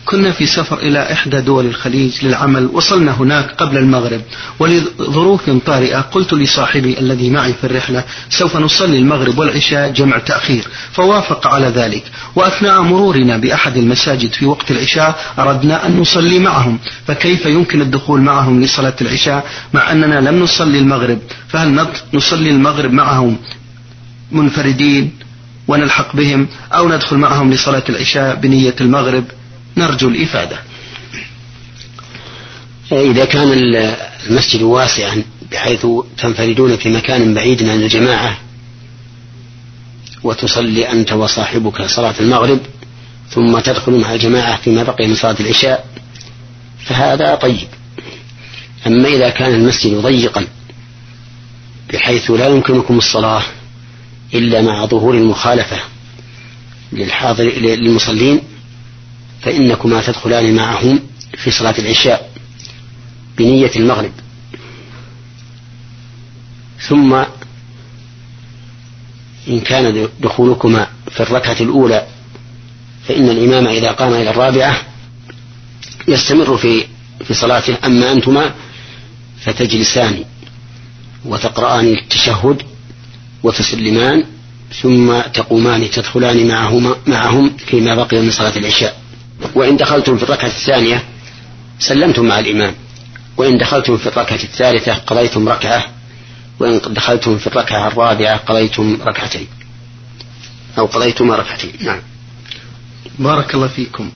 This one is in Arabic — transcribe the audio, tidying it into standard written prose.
كنا في سفر إلى إحدى دول الخليج للعمل، وصلنا هناك قبل المغرب، ولظروف طارئة قلت لصاحبي الذي معي في الرحلة سوف نصلي المغرب والعشاء جمع تأخير، فوافق على ذلك. وأثناء مرورنا بأحد المساجد في وقت العشاء أردنا أن نصلي معهم، فكيف يمكن الدخول معهم لصلاة العشاء مع أننا لم نصلي المغرب؟ فهل نصلي المغرب معهم منفردين ونلحق بهم، أو ندخل معهم لصلاة العشاء بنية المغرب؟ نرجو الإفادة. إذا كان المسجد واسعا بحيث تنفردون في مكان بعيد عن الجماعة وتصلي أنت وصاحبك صلاة المغرب ثم تدخل مع الجماعة فيما بقي من صلاة العشاء فهذا طيب. أما إذا كان المسجد ضيقا بحيث لا يمكنكم الصلاة إلا مع ظهور المخالفة للمصلين فإنكما تدخلان معهم في صلاة العشاء بنية المغرب. ثم إن كان دخولكما في الركعة الأولى فإن الإمام إذا قام إلى الرابعة يستمر في صلاته، أما أنتما فتجلسان وتقرآن التشهد وتسلمان ثم تقومان تدخلان معهم فيما بقي من صلاة العشاء. وإن دخلتم في الركعة الثانية سلمتم مع الإمام، وإن دخلتم في الركعة الثالثة قضيتم ركعة، وإن دخلتم في الركعة الرابعة قضيتم ركعتين أو قضيتما ركعتين. نعم. بارك الله فيكم.